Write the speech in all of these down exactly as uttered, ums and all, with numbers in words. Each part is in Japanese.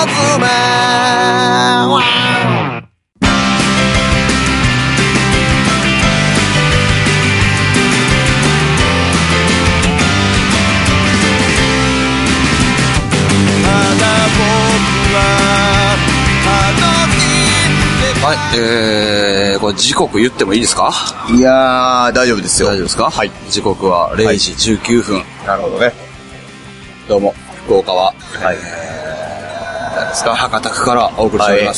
妻。 はい、えー、これ時刻言ってもいいですか？ いやー、大丈夫ですよ。 大丈夫ですか？ はい。 時刻はれいじじゅうきゅうふん。はい、 なるほどね。 どうも、福岡は、 はい。 えー、何ですか？博多区からお送りしております。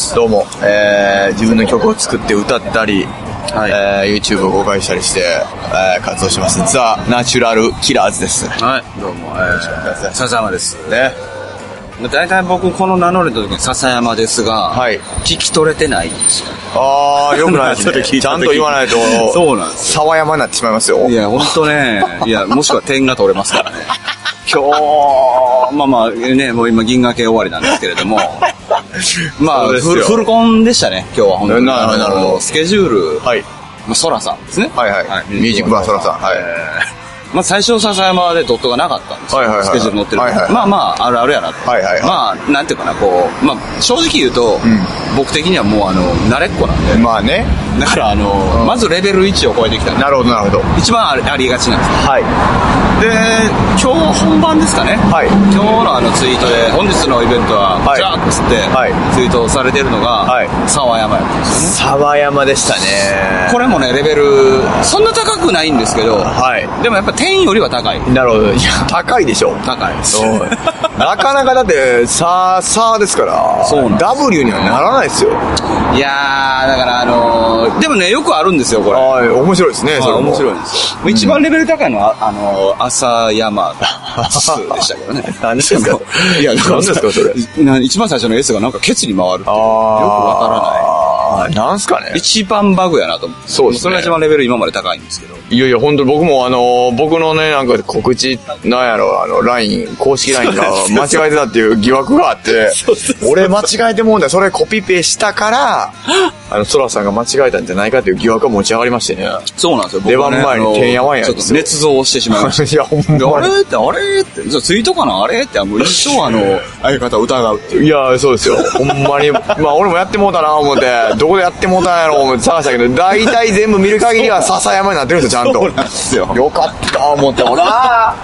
はい、どうも、えー、自分の曲を作って歌ったり、はい、えー、YouTube を公開したりして、えー、活動します。ザ・ナチュラル・キラーズです。 はい、どうも、えー、笹山です。 ね。 大体僕この名乗れた時に笹山ですが、はい、聞き取れてないんですよ。 あー、よくないですね。ちゃんと言わないと、 そうなんです。 沢山になってしまいますよ。 いや、ほんとね、いや、もしくは点が取れますからね。今日、まあまあね、もう今銀河系終わりなんですけれども、まあフル、フルコンでしたね、今日は本当に。 なるほど、なるほど。 スケジュール、 はい。 まあ、ソラさんですね。 はいはい。はい、ミュージックバーソラさん。はい。 まあ最初笹山でドットがなかったんですよ。はいはいはい、スケジュール載ってる、はいはいはい。まあまあ、あるあるやなと。はいはいはい。まあ、なんていうかな、こう、まあ正直言うと、うん、僕的にはもうあの、慣れっこなんで。まあね。だからあの、うん、まずレベルいちを超えてきたんで。なるほどなるほど。一番あり、ありがちなんですよ。はい。で、今日本番ですかね。はい。今日のあのツイートで、本日のイベントは、はい、じゃあっつって、はい、ツイートされてるのが、はい、沢山やったんですよね。沢山でしたね。これもね、レベル、そんな高くないんですけど、はい。でもやっぱ点よりは高い。なるほど。いや、高いでしょ。高いです。なかなかだって、さー、さーですから、そうなんです。W にはならないですよ。いやー、だからあのー、でもね、よくあるんですよ、これ。はい、面白いですね、それも。面白いんですよ。うん、一番レベル高いのは、あのー、朝山でしたけどね。何ですかいや、何ですか、それ。一番最初の S がなんかケツに回るって。よくわからない。なんすかね。一番バグやなと思って。そうですね。それが一番レベル今まで高いんですけど。いやいや、本当に僕もあの、僕のね、なんか告知、なんやろ、あの、ライン、公式 ライン が間違えてたっていう疑惑があって、俺間違えてもんだよ。それコピペしたから、あの、ソラさんが間違えたんじゃないかっていう疑惑が持ち上がりましてね。そうなんですよ。出番前にてんやわんやんですよ。捏造してしまいました。いや、ほんまに。あれって、あれって、ツイートかなあれって、もう一生あの、相方を疑うっていう。いや、そうですよ。ほんまに、まあ俺もやってもうたな思って、どこでやってもうたんやろ思って探したけど、大体全部見る限りは笹山になってるんですよ、ちゃんと。そうなんですよ。よかった思って、ほらはい、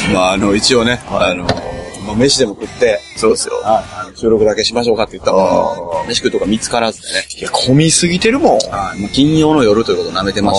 まああの、一応ね、はい、あの、まあ、飯でも食って、そうですよ。はい、収録だけしましょうかって言ったら、飯食うとか見つからずでね。いや、混みすぎてるもん。はい、まあ、金曜の夜ということを舐めてました。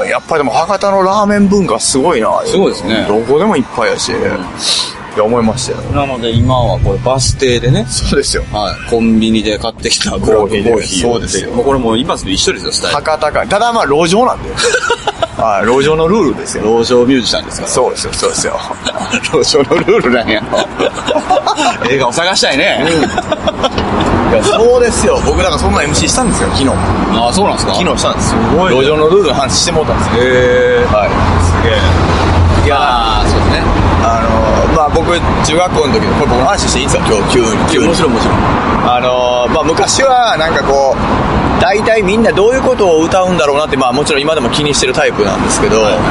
やっぱりでも博多のラーメン文化すごいな。すごいですね。どこでもいっぱいやし。うん、いや、思いましたよ。なので今はこれバス停でね。そうですよ。はい。コンビニで買ってきたブラックコーヒー。そうですよ。もうこれもう今すぐ一緒ですよ、スタイル。博多か。ただまあ、路上なんで。はい、路上のルールですよ。路上ミュージシャンですから。そうですよ、そうですよ。路上のルールなんや。映画を探したいね。うん、いや、そうですよ。僕なんかそんな エムシー したんですよ、昨日。ああ、そうなんですか？昨日したんですよ。すごい、ね。路上のルールの話してもうたんですよ。へー。はい。すげえ。いやー、そうですね。あのー、まあ僕、中学校の時、これ僕の話していいですか？今日、急に。急に。もちろんもちろん。あのー、まあ昔はなんかこう、大体みんなどういうことを歌うんだろうなって、まあもちろん今でも気にしてるタイプなんですけど、はい、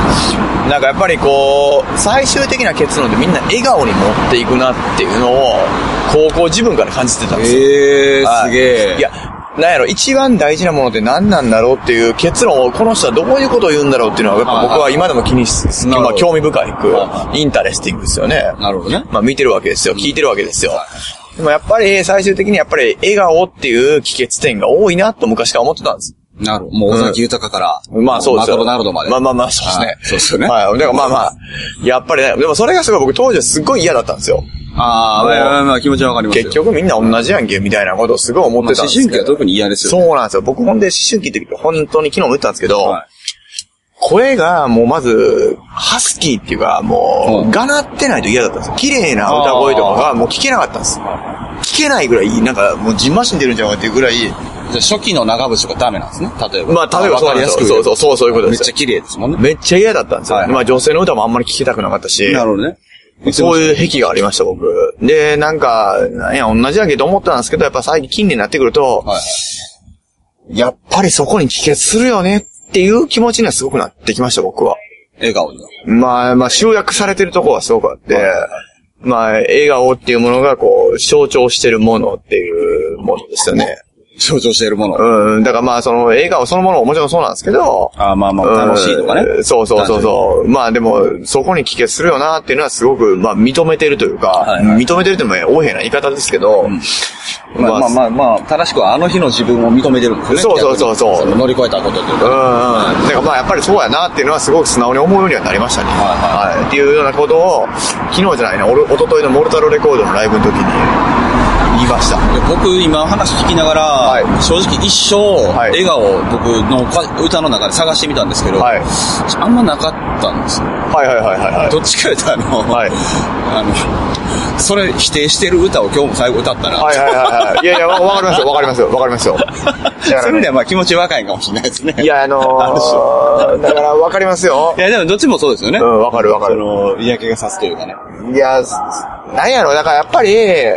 なんかやっぱりこう、最終的な結論でみんな笑顔に持っていくなっていうのを、高校自分から感じてたんですよ。へー、はい、すげー。いや、なんやろ、一番大事なものって何なんだろうっていう結論を、この人はどういうことを言うんだろうっていうのは、やっぱ僕は今でも気にし、まあ興味深く、インタレスティングですよね。なるほどね。まあ見てるわけですよ。聞いてるわけですよ。でもやっぱり最終的にやっぱり笑顔っていう帰結点が多いなと昔から思ってたんです。なるほど。もう尾崎豊から、うん、まあそうですよ。マクドナルドまで。まあまあまあそうですね。そうですよね。はい。だからまあまあ、やっぱりね、でもそれがすごい僕当時はすごい嫌だったんですよ。ああ、まあまあ気持ちはわかりますよ。結局みんな同じやんけ、みたいなことをすごい思ってたんですけど。思春期は特に嫌ですよね。そうなんですよ。僕ほんで思春期って本当に昨日も言ったんですけど、はい、声がもうまず、ハスキーっていうか、もう、がなってないと嫌だったんですよ。綺麗な歌声とかがもう聞けなかったんです。聞けないぐらい、なんかもうジンマシン出るんじゃないかっていうぐらい。じゃあ初期の長渕とかダメなんですね、例えば。まあ例えばそうなんですよ。そうそう、そうそういうことです。めっちゃ綺麗ですもんね。めっちゃ嫌だったんですよ。はい、まあ女性の歌もあんまり聞きたくなかったし。なるほどね。そういう癖がありました、僕。で、なんか、なんや、同じやけど思ったんですけど、やっぱ最近近年になってくると、はい、やっぱりそこに帰結するよねっていう気持ちにはすごくなってきました、僕は。 笑顔に。 まあ、まあ、集約されてるところはすごくあって、はいはいはい、まあ、笑顔っていうものがこう、象徴してるものっていうものですよね。 象徴しているもの。 うん。だからまあ、その、笑顔そのものももちろんそうなんですけど。 ああ、まあまあ、楽しいとかね。 うん、そうそうそうそう。まあでも、そこに帰結するよなっていうのはすごく、まあ、認めてるというか、はいはい、認めてるっても横柄な言い方ですけど、うん、 まあまあまあまあ、正しくはあの日の自分を認めてるんですよね。 そうそうそうそう。 その乗り越えたことというか。 うんうん。だからまあ、やっぱりそうやなっていうのはすごく素直に思うようにはなりましたね。はいはい。はい。っていうようなことを、昨日じゃないな、おとといのモルタルレコードのライブの時に、言いました。 僕今話聞きながら、はい、正直一生、はい、笑顔を僕の歌の中で探してみたんですけど、はい、あんまなかったんですよ。 はいはいはいはい、はい。 どっちか言うとあの、はい、あの、それ否定してる歌を今日も最後歌ったな。 はいはいはいはい。いやいや、わかりますよ、わかりますよ、わかりますよ。 それではまあ気持ち若いかもしれないですね。 いや、あのー、だからわかりますよ。 いや、でもどっちもそうですよね。 うん、わかるわかる。 その、嫌気がさすというかね。 いや、なんやろ、だからやっぱり、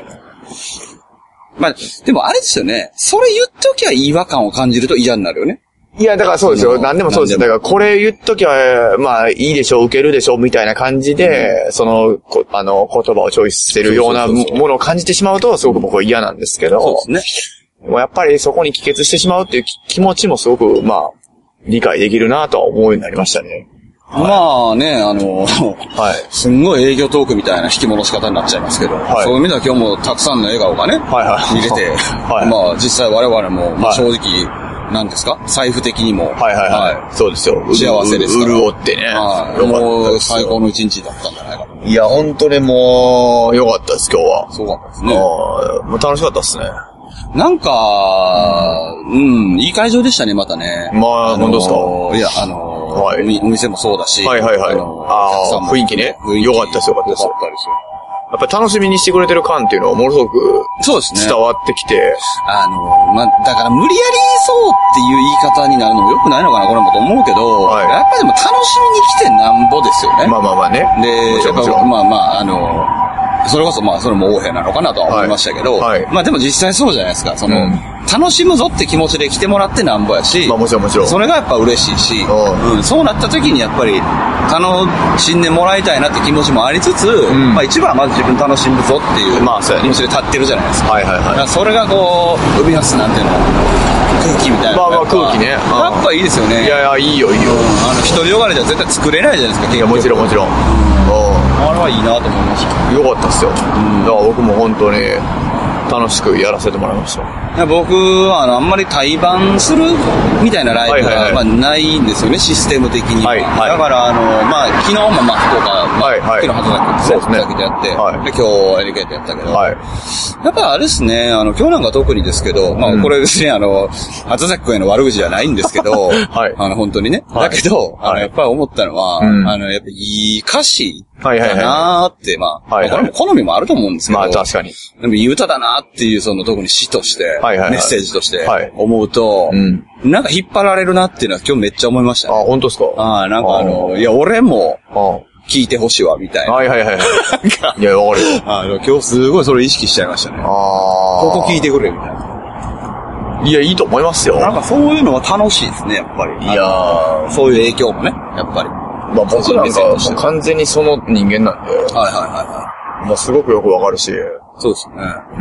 まあ、でもあれですよね。それ言っときゃ違和感を感じると嫌になるよね。 いや、だからそうですよ。何でもそうですよ。だからこれ言っときゃ、まあいいでしょう、受けるでしょう、みたいな感じで、うん、その、あの、言葉をチョイスしてるようなものを感じてしまうと、すごく僕は嫌なんですけど、 そうですね。 もうやっぱりそこに帰結してしまうっていう気持ちもすごく、まあ、理解できるなとは思うようになりましたね。 はい、まあね、あの、はい。すんごい営業トークみたいな引き戻し方になっちゃいますけど、はい、そういう意味では今日もたくさんの笑顔がね、はいはい、入れて、はい、まあ実際我々も、まあ、正直、なんですか財布的にも。 はいはいはい。はい、そうですよ。 幸せですから。 潤ってね。 はい。もう最高の一日だったんじゃないかと。 いや、本当にもう、良かったです、今日は。 そうかったですね。 もう楽しかったですね。 なんか、うん、いい会場でしたね、またね。 まあ、あのー、本当ですか。 いや、あのー、はい、お店もそうだし。 はいはいはい。あのー、ああ、雰囲気ね。良かったです、良かったです。 良かったですよ。 やっぱり楽しみにしてくれてる感っていうのはものすごくそうですね。 伝わってきて。 あの、まあ、だから無理やりそうっていう言い方になるのも良くないのかな、これもと思うけど、はい、やっぱりでも楽しみに来てなんぼですよね。 まあまあまあね。 で、やっぱまあまあ、あの、それこそまあそれも横柄なのかなとは思いましたけど、はいはい、まあでも実際そうじゃないですか。その、うん、楽しむぞって気持ちで来てもらってなんぼやし、 まあもちろんもちろん。 それがやっぱ嬉しいし、うん、そうなった時にやっぱり楽しんでもらいたいなって気持ちもありつつ、うん、まあ一番はまず自分楽しむぞっていう、まあそうやね。気持ちで立ってるじゃないですか。はいはいはい。だからそれがこう生み出すなんていうの空気みたいな。 まあまあ空気ね。 やっぱいいですよね。 いやいやいいよいいよ。うん、あの一人よがりじゃ絶対作れないじゃないですか。 いやもちろんもちろん。 あれはいいなと思いました。 よかったっすよ。うん、だから僕も本当に楽しくやらせてもらいました。 いや僕はあのあんまり対バンするみたいなライブが、はいはいはい、まあ、ないんですよね、システム的には。はいはい、だからあの、まあ、昨日もまあ福岡、まあはいはい、昨日畑崎君とね、やって、はい、で今日エリケートやったけど、はい、やっぱあれですね、あの今日なんか特にですけど、まあこれ別にあの畑崎君への悪口じゃないんですけど、はい、あの本当にね、はい、だけど、はい、あのやっぱり思ったのは、うん、あのやっぱいい歌詞だなーって、まあ、はいはい、これも好みもあると思うんですけど、まあ確かに。でもいい歌だなっていうその特に詩として、はいはいはい、メッセージとして思うと、はいうん、なんか引っ張られるなっていうのは今日めっちゃ思いましたね。 あ、本当ですか？ ああ、なんかあの、いや、俺も、聞いてほしいわ、みたいな。 はいはいはい。いや、わかるよ。 あの、今日すごいそれ意識しちゃいましたね。ああ。ここ聞いてくれ、みたいな。 いや、いいと思いますよ。 なんかそういうのは楽しいですね、やっぱり。いやー、そういう影響もね、やっぱり。 まあ僕なんか完全にその人間なんで。はいはいはいはい。まあすごくよくわかるし。 そうですね。 うん、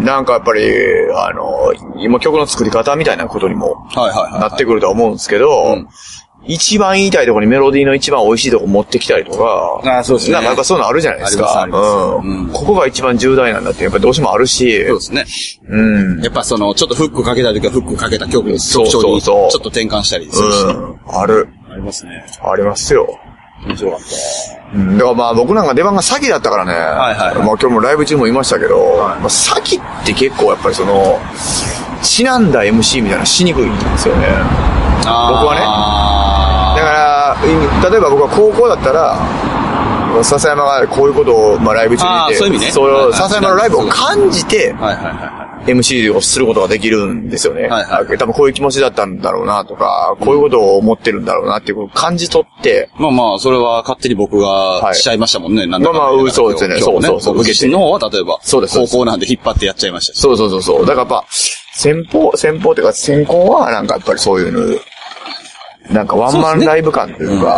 なんかやっぱり、あの、今曲の作り方みたいなことにも、はいはいはい。なってくるとは思うんですけど、うん、一番言いたいところにメロディーの一番美味しいところ持ってきたりとか、ああ、そうですね。なんかやっぱそういうのあるじゃないですか。あります、あります。うん。ここが一番重大なんだってやっぱどうしてもあるし。 そうですね。うん。やっぱその、ちょっとフックかけたいときはフックかけた曲の特徴にちょっと転換したりするし、ね。うん。 ある。 ありますね。 ありますよ。 面白かった。 うん。だからまあ僕なんか出番が先だったからね。はいはい、はい。まあ今日もライブ中も言いましたけど、はい、まあ先って結構やっぱりその、ちなんだ エムシー みたいなしにくいんですよね。あ僕はね。だから、例えば僕は高校だったら、笹山がこういうことをまあライブ中に言って、そういう意味ね。そう、笹山のライブを感じて、はいはいはい。エムシー をすることができるんですよね。はいはい、多分こういう気持ちだったんだろうなとか、こういうことを思ってるんだろうなっていうことを感じ取って。 まあまあ、それは勝手に僕がしちゃいましたもんね。はい、なんだかまあまあ、そうですね。そうそうそう。 僕自身の方は例えば、そうです。高校なんで引っ張ってやっちゃいましたし。 そうそうそうそう。だからやっぱ、先方、先方っていうか先行はなんかやっぱりそういうの、なんかワンマンライブ感というか、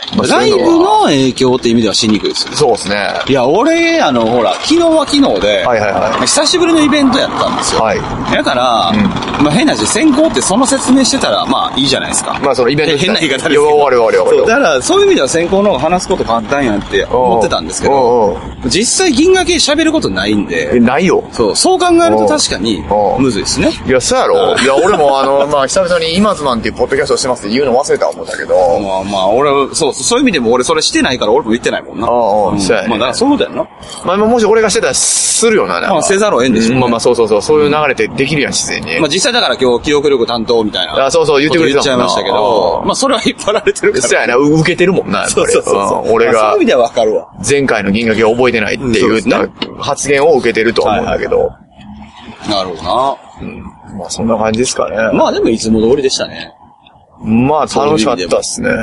まあ、 ライブの影響って意味ではしにくいですよね。 そうですね。 いや、俺、あの、ほら、昨日は昨日で、はいはいはい、久しぶりのイベントやったんですよ。はい。だから、うん、まあ変な話、先行ってその説明してたら、まあいいじゃないですか。まあそのイベント変な言い方ですけど。いや、終わる終わる終わる。だから、そういう意味では先行の方が話すこと簡単やんって思ってたんですけど、実際銀河系喋ることないんで。 え、ないよ。 そう、そう考えると確かに、むずいですね。 いや、そうやろ。いや、俺もあの、まあ久々に今ズマンっていうポッドキャストしてますって言うの忘れた思ったけど。 まあまあ、俺、そう、そういう意味でも俺それしてないから俺も言ってないもんな。ああ、うん、そうやね。まあだからそういうことやんな。 まあもし俺がしてたらするよな。 まあせざるを得んでしょ、ね。 まあまあそうそうそう、そういう流れってできるやん、自然に。 まあ実際だから今日記憶力担当みたいな。 あ、そうそう、言ってくれてたもんな。 言っちゃいましたけど、まあそれは引っ張られてるから。 そうやな、受けてるもんな、やっぱり。そうそうそう。俺が、 そういう意味ではわかるわ。 前回の銀河系を覚えてないって言った発言を受けてると思うんだけど。 なるほどな。 うん。まあそんな感じですかね。 まあでもいつも通りでしたね。 まあ楽しかったっすね。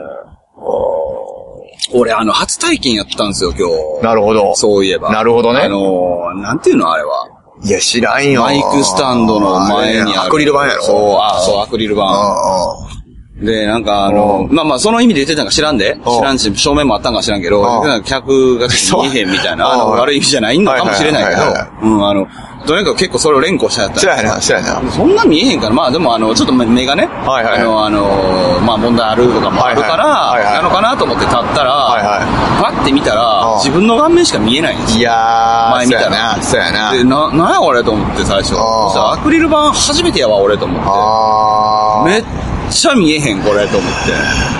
俺あの初体験やったんですよ今日。 なるほど。 そういえば。 なるほどね。 あの、なんていうのあれは。 いや知らんよ。 マイクスタンドの前にある。 アクリル板やろ。 そう、あそう、アクリル板。で、なんかあの、まあまあその意味で言ってたんか知らんで。知らんし、正面もあったんか知らんけど、客が見えへんみたいな、あの、悪い意味じゃないのかもしれないけど、うん、あの、とにかく結構それを連呼しちゃった。 そうやな、そうやな。 そんな見えへんから、まあでもあの、ちょっと目がね、はいはい、あの、あの、まあ問題あるとかもあるから、はいはい、なのかなと思って立ったら、はいはい、パッて見たら、自分の顔面しか見えないんですよ。 いやー、 前見たら。 そうやな。 で、な、なんや俺と思って最初。そしたらアクリル板初めてやわ俺と思って。めっちゃ見えへんこれと思って。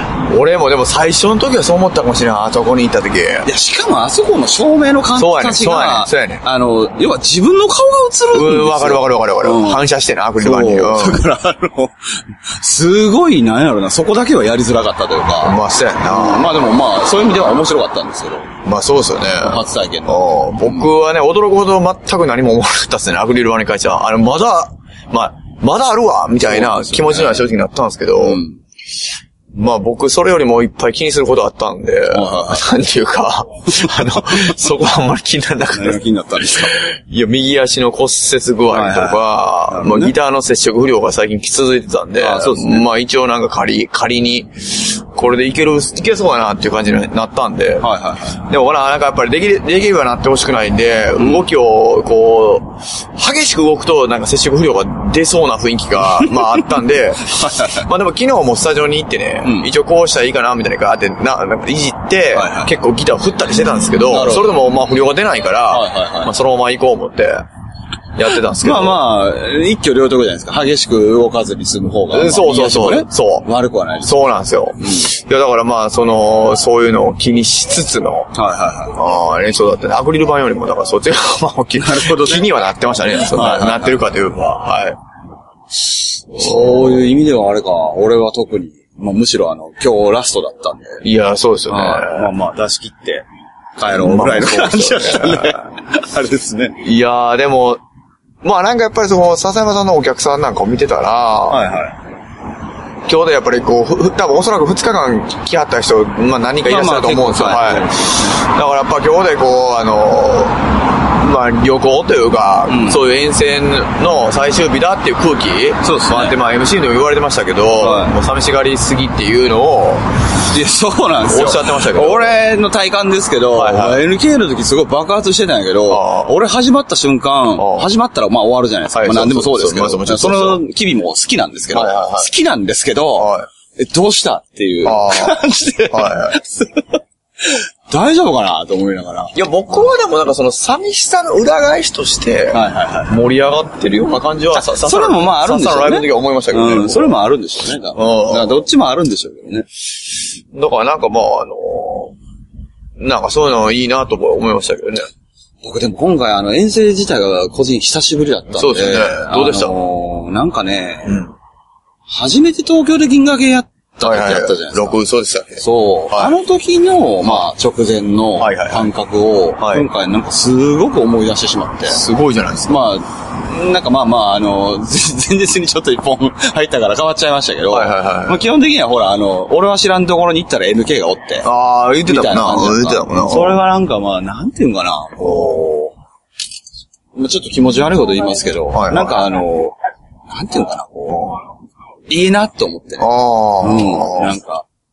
俺もでも最初の時はそう思ったかもしれない。あそこに行った時。いや、しかもあそこの照明の感じが、そうやね、そうやね、あの、要は自分の顔が映るんですよ。 うん、わかるわかるわかるわかる、うん。反射してな、アクリル板に。 だから、あの、すごい、なんやろな、そこだけはやりづらかったというか。 まあ、そうやな、 うん。まあでもまあ、そういう意味では面白かったんですけど。 まあそうですよね。 初体験の。 僕はね、驚くほど全く何も思わなかったっすね、アクリル板に関しては。あの、まだ、まあ、まだあるわみたいな気持ちには正直になったんですけど、うん、まあ僕それよりもいっぱい気にすることあったんで、なんていうか、あの、そこはあんまり気にならなかった。 何が気になったんですか？ いや、右足の骨折具合とか、はいはい、まあギターの接触不良が最近続いてたんで、あそうですね、まあ一応なんか仮、仮に、これでいける、いけそうやなっていう感じになったんで、はいはいはい、でもほら、なんかやっぱりできる、できればなってほしくないんで、うん、動きをこう、激しく動くとなんか接触不良が出そうな雰囲気が、まああったんで、まあでも昨日もスタジオに行ってね、うん、一応こうしたらいいかなみたいな感じで、な、なんかいじって、はいはい、結構ギター振ったりしてたんですけど、どそれでもまあ不良が出ないから、はいはいはい、まあそのまま行こう思って、やってたんですけど。 まあまあ、一挙両得じゃないですか。激しく動かずに済む方が。 そうそうそう。ね、そう。 悪くはないです。 そうなんですよ。うん、いや、だからまあ、その、そういうのを気にしつつの、はいはいはい。ああ、練習だったね。アクリル板よりも、だからそっちが、まあ、気にはなってましたね。そうはいはいはい、なってるかというか、はい。 そういう意味ではあれか、俺は特に、まあむしろあの、今日ラストだったんで。 いや、そうですよね。 まあまあ、出し切って、帰ろうぐらいの感じだったね。あれですね。 いやー、でも、まあなんかやっぱりその、笹山さんのお客さんなんかを見てたら、はいはい。今日でやっぱりこう、多分おそらくふつかかん来はった人、まあ何人かいらっしゃると思うんですよ。まあまあはい。だからやっぱ今日でこう、あの、まあ旅行というか、うん、そういう遠征の最終日だっていう空気、そうですね。まあ、でまあ エムシー でも言われてましたけど、はい、もう寂しがりすぎっていうのを、 いや、そうなんですよ。 おっしゃってましたけど。 俺の体感ですけど、はいはい、エヌケー の時すごい爆発してたんやけど、俺始まった瞬間、始まったらまあ終わるじゃないですか。はい、まあ何でもそうですけど、そうそうそうその機微も好きなんですけど、はいはいはい、好きなんですけど、はい、え、どうしたっていう感じで、はいはい、大丈夫かなと思いながら。 いや、僕はでもなんかその寂しさの裏返しとして、盛り上がってるような感じは、 そそれもまああるんでしょうね。 ライブの時は思いましたけどね。 うん、それもあるんでしょうね。だからどっちもあるんでしょうけどね。 だからなんかまああの、なんかそういうのいいなと思いましたけどね。 僕でも今回あの遠征自体が個人久しぶりだったんで。 そうですね。どうでした？あのー、なんかね、うん、初めて東京で銀河系やって、はいはいはい、やったじゃないですか。 録そうでしたっけ？ そう。はい、あの時の、まあ、直前の感覚を、はいはいはい、今回なんかすごく思い出してしまって。 すごいじゃないですか。 まあ、なんかまあまあ、あの、前日にちょっと一本入ったから変わっちゃいましたけど、はいはいはい、まあ、基本的にはほら、あの、俺は知らんところに行ったら エヌケー がおって。 ああ、言ってたもんな。言ってたもんな。 それはなんかまあ、なんていうんかな。おまあ、ちょっと気持ち悪いこと言いますけど、はいはい、なんかあの、なんていうんかな、こう、いいなって思って。ああ。うん。なんか、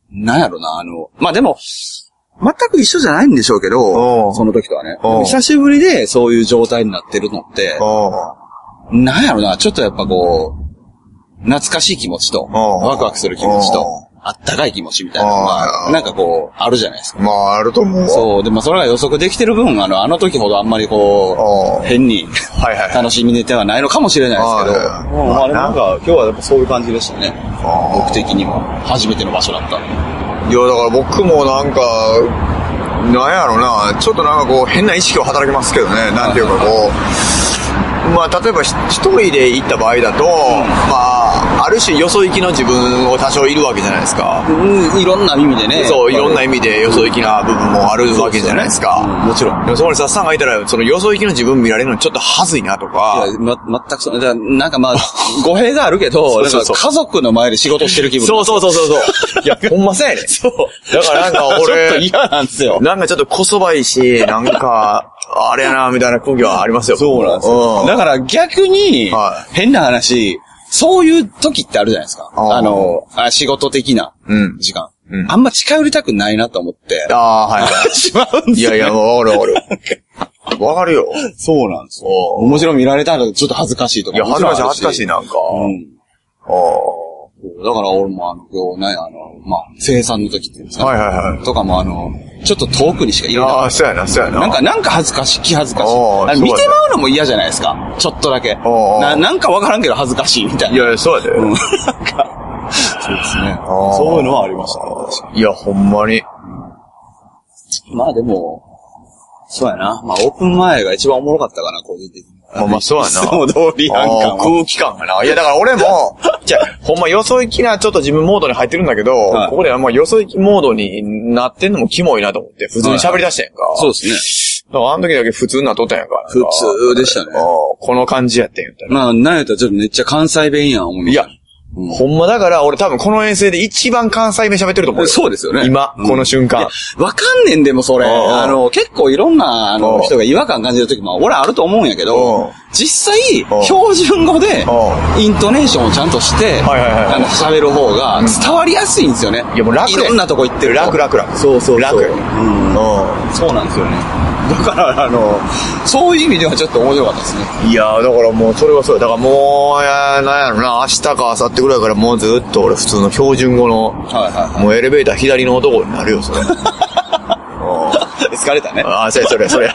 なんやろな、あの、まあ、でも、全く一緒じゃないんでしょうけど、その時とはね。久しぶりでそういう状態になってるのって、なんやろな、ちょっとやっぱこう、懐かしい気持ちと、ワクワクする気持ちと、あったかい気持ちみたいなのが、なんかこう、あるじゃないですか。 まあ、あると思う。 そう。でもそれが予測できてる分、あの、あの時ほどあんまりこう、変に、楽しみでてはないのかもしれないですけど、あれなんか、今日はやっぱそういう感じでしたね。僕的にも。初めての場所だった。 いや、だから僕もなんか、なんやろな、ちょっとなんかこう、変な意識を働きますけどね、なんていうかこう、まあ、例えば一人で行った場合だと、うん、まあ、ある種よそ行きの自分を多少いるわけじゃないですか。 うん、いろんな意味でね。 そう、いろんな意味でよそ行きな部分もあるわけじゃないですか。 うん、もちろん。 でもそこにさっさんがいたら、そのよそ行きの自分見られるのちょっと恥ずいなとか。 いや、ま、全くそう、なんかまあ、語弊があるけど、そうそうそう、なんか家族の前で仕事してる気分。 そうそうそうそうそう。いや、ほんまそうやね。 そう。 だからなんか俺、 ちょっと嫌なんですよ。 なんかちょっとこそばいし、なんか、あれやな、みたいな空気はありますよ。 そうなんですよ。うん、だから逆に、はい、変な話、そういう時ってあるじゃないですか。あ, あのあ、仕事的な時間、うんうん。あんま近寄りたくないなと思って。 ああ、はい、はい。 しまうんですよ。 いやいや、わかるわかる。わかるよ。 そうなんですよ。もちろん見られたらちょっと恥ずかしいとか。 いや、恥ずかしい、恥ずかしいなんか。うん。 ああ。だから俺もあの、今日ね、あの、まあ、生産の時っていうんですか。 はいはいはい。 とかもあの、ちょっと遠くにしかいれない。 ああ、そうやな、そうやな。 なんか、なんか恥ずかしい、気恥ずかしい。見てまうのも嫌じゃないですか。ちょっとだけ。な、なんかわからんけど恥ずかしいみたいな。 いやいや、そうやで。うん。なんか、 そうですね。そういうのはありましたね、確かに。いや、ほんまに。 まあでも、そうやな。まあ、オープン前が一番おもろかったかな、個人的に。 まあまあ、そうやな。いつも通りなんか。 空気感がな。いや、だから俺も、じゃあ、ほんまよそ行きな、ちょっと自分モードに入ってるんだけど、はい、ここではまあよそ行きモードになってんのもキモいなと思って、普通に喋り出したやんか。 はい、そうですね。だからあの時だけ普通になっとったんやんか。 普通でしたね。 この感じやってんやったら。 まあ、なんやったらちょっとめっちゃ関西弁やん、思いや、うん、ほんまだから俺多分この遠征で一番関西弁喋ってると思うよ。 そうですよね。 今、うん、この瞬間。 わかんねんでもそれ。あの、結構いろんなあの人が違和感感じるときも俺あると思うんやけど、実際、標準語でイントネーションをちゃんとして、あの、喋る方が伝わりやすいんですよね。 いやもう楽。 いろんなとこ行ってる。 楽楽楽。 そうそうそう。 楽。うん。 そうなんですよね。だから、あの、そういう意味ではちょっと面白かったですね。 いやー、だからもうそれはそう。だからもう、やなんやろな、明日か明後日ぐらいからもうずっと俺普通の標準語の、はいはいはい、もうエレベーター左の男になるよ、それ。 エスカレーターね。 ああ、それそれ、それ。エ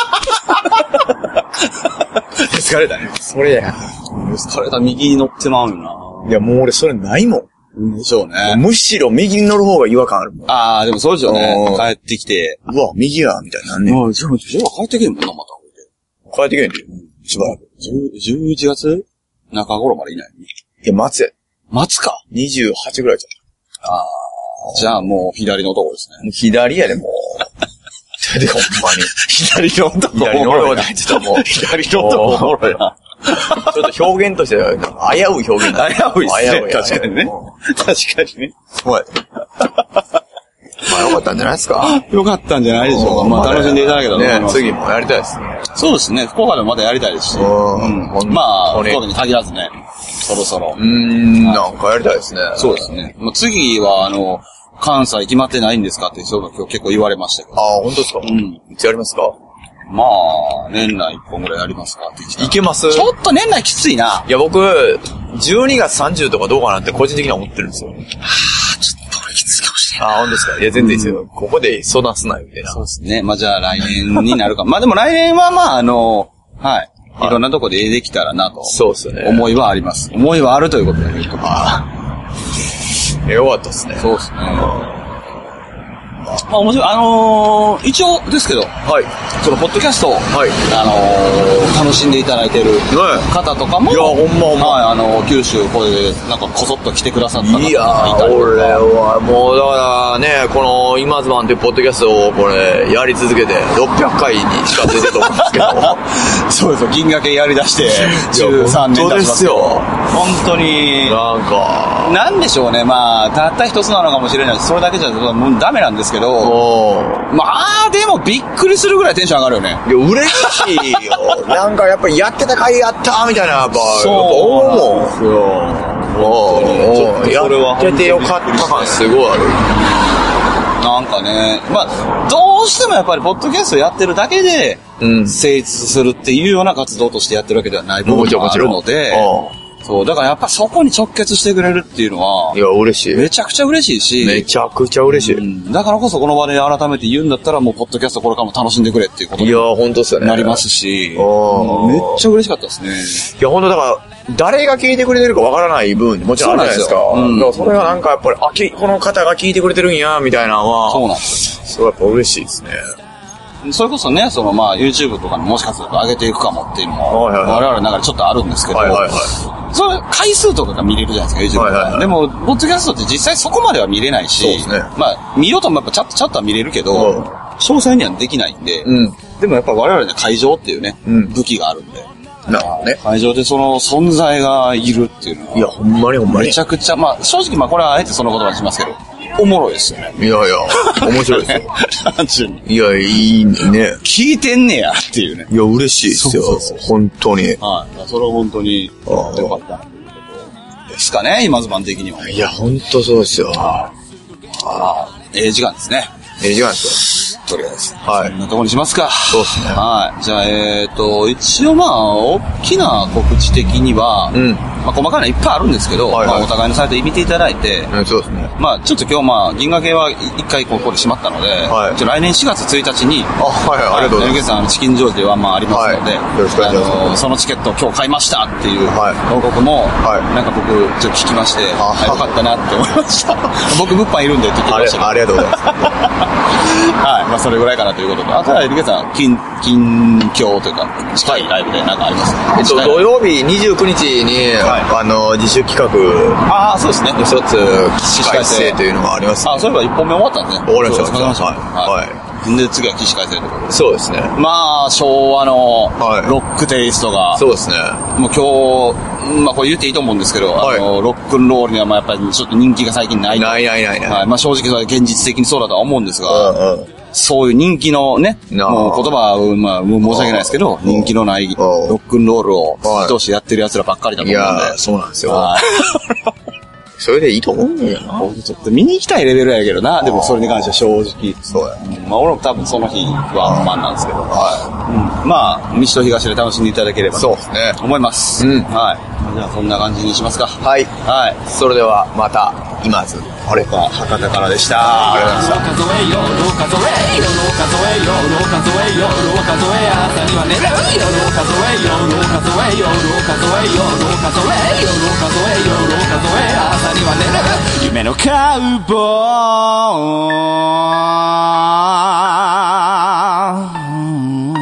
スカレーターね。 それや。 エスカレーター右に乗ってまうよな。 いや、もう俺それないもん。 でしょうね。 むしろ右に乗る方が違和感あるもん。 ああ、でもそうでしょうね。帰ってきて。 うわ、右や、みたいなね。 うん、じゃあ、じゃあ帰ってけんもんな、また。 帰ってけんで。しばらく。 じゅういちがつ中頃までいない。 いや、待つや。 待つか。 にじゅうはちぐらいじゃん。ああ。じゃあもう左のとこですね。 もう左やで、もう。で、ほんまに。 左のとこ。 左のとこで入ってたもう。 左のとこおもろいな。 ちょっと表現としては、なんか危うい表現だ。 危ういっすね。確かにね。確かにね。 そうや。まあよかったんじゃないですか。 よかったんじゃないでしょうか。まあ楽しんでいただけたね。次もやりたいですね。 そうですね。福岡でもまたやりたいですし。うん。まあ、福岡に限らずね。そろそろ。 うーん、なんかやりたいですね。 そうですね。まあ次は、あの、関西決まってないんですかって人が今日結構言われましたけど。 ああ、本当ですか。うん。いつやりますか。 まあ、年内一本ぐらいやりますかっていけます？ ちょっと年内きついな。 いや、僕、じゅうにがつさんじゅうとかどうかなって個人的には思ってるんですよ。はぁ、ちょっと俺きついかもしれない。 ああ、本当ですか。いや、全然いいですよ。うん、ここで相談すなよ、みたいな。 そうですね。まあじゃあ来年になるか。まあでも来年はまあ、あの、はい。いろんなとこでできたらなと。 そうですね。 思いはあります。思いはあるということで言うと。 ああ。よかったですね。 そうですね。まあ面白い。あのー、一応ですけど、 はい。 そのポッドキャストを、はい。あのー、楽しんでいただいている方とかも、 いや、ほんまほんま。 はい、あのー、九州これで、なんかこそっと来てくださった方がいたりとか。いやー、俺はもう、だからね、この、今ズマンというポッドキャストをこれ、やり続けて、ろっぴゃっかいに近づいてると思うんですけど。 そうですよ、銀河系やり出して、じゅうさんねん経ちますよ。本当に、 なんか、 なんでしょうね、まあ、たった一つなのかもしれないし、それだけじゃもうダメなんですけど、まあでもびっくりするぐらいテンション上がるよね。 いや嬉しいよ。なんかやっぱりやってた甲斐やったみたいなやっぱそう思うんですよ。 本当に。ちょっとそれは。 やっててよかった感すごいある。 なんかね、まあ、どうしてもやっぱりポッドキャストやってるだけで、成立するっていうような活動としてやってるわけではない部分もあるので、そう、だからやっぱそこに直結してくれるっていうのは、 いや、嬉しい。 めちゃくちゃ嬉しいし、 めちゃくちゃ嬉しい。うん、 だからこそこの場で改めて言うんだったら、もうポッドキャストこれからも楽しんでくれっていうことにいや、本当ですよね。 なりますし、めっちゃ嬉しかったですね。 いや、本当だから、誰が聞いてくれてるかわからない部分もちろんあるじゃないですか。うん、だからそれがなんかやっぱり、あ、き、この方が聞いてくれてるんや、みたいなのは、 そうなんですよ。 それはやっぱ嬉しいですね。 それこそね、そのまあ YouTube とかにもしかすると上げていくかもっていうのも、はいはいはい、我々の中でちょっとあるんですけど、はいはいはい、それ回数とかが見れるじゃないですか、YouTube とか。はいはいはい、でも、ポッドキャストって実際そこまでは見れないし、そうですね、まあ見ようともやっぱチャットチャットは見れるけど、うん、詳細にはできないんで、うん、でもやっぱ我々には会場っていうね、うん、武器があるんで。 なるほどね。 会場でその存在がいるっていうのは。 いや、ほんまにほんまに。 めちゃくちゃ、まあ正直まあこれはあえてその言葉にしますけど、おもろいですよね。 いやいや、面白いですよ。 単純に。 いや、いいね。 聞いてんねやっていうね。 いや、嬉しいですよ。そうそうそう、本当に。 はい。それは本当によかったということですかね、今ズバン的には。 いや、本当そうですよ。 ああ、ええ時間ですね。 ええ時間ですよ。 とりあえず。 はい。 そんなところにしますか。 そうですね。 はい。じゃあ、えっと、一応まあ、大きな告知的には、うん。まあ、細かいのいっぱいあるんですけど、はいはい、まあ、お互いのサイト見ていただいて、 うん、そうですね。 まあ、ちょっと今日まあ、銀河系は一回ここで閉まったので、はい。来年しがつついたちに、 あ、はい、ありがとうございます。 さん、チキンジョージはまあありますので、 はい、よろしくお願いします。 あの、そのチケットを今日買いましたっていう報告も、はい。なんか僕、ちょっと聞きまして、あ、よかったなって思いました。僕、物販いるんでって言ってましたけど。 ありがとうございます。 はい。まあ、それぐらいかなということで。あとは、エリケさん、近、近況というか、近いライブでなんかありますか？ えっと、土曜日にじゅうくにちに、はい、あの、自主企画。 ああ、そうですね。 一つ、起死回生というのがあります、 ね。あ、そういえばいっぽんめ終わったんですね。 終わりました。終わりました。 はい。はい。で、次は起死回生ということで。 そうですね。 まあ、昭和のロックテイストが。 はい、そうですね。 もう今日、まあこれ言っていいと思うんですけど、はい、あの、ロックンロールにはまあやっぱりちょっと人気が最近ない。 ないないないない。 はい。まあ正直現実的にそうだとは思うんですが、うんうん、そういう人気のね、もう言葉は、まあ、申し訳ないですけど、人気のないロックンロールを通してやってる奴らばっかりだと思うんで。 いや、そうなんですよ。それでいいと思うんだよな。 ちょっと見に行きたいレベルやけどな。でもそれに関しては正直。 そうや。 うん、まあ俺も多分その日はファンなんですけど。はい。うん、まあ、西と東で楽しんでいただければと思います。そうですね。うん。はい。じゃあそんな感じにしますか。 はい。はい。それではまた、今津。 あれか、博多からでした。 ありがとうございました。数えよ、数えよ、数えよ、数えよ、数え朝には寝るよ、数えよ、数えよ、数えよ、数えよ、数えよ、数え朝には寝る夢のカウボーイ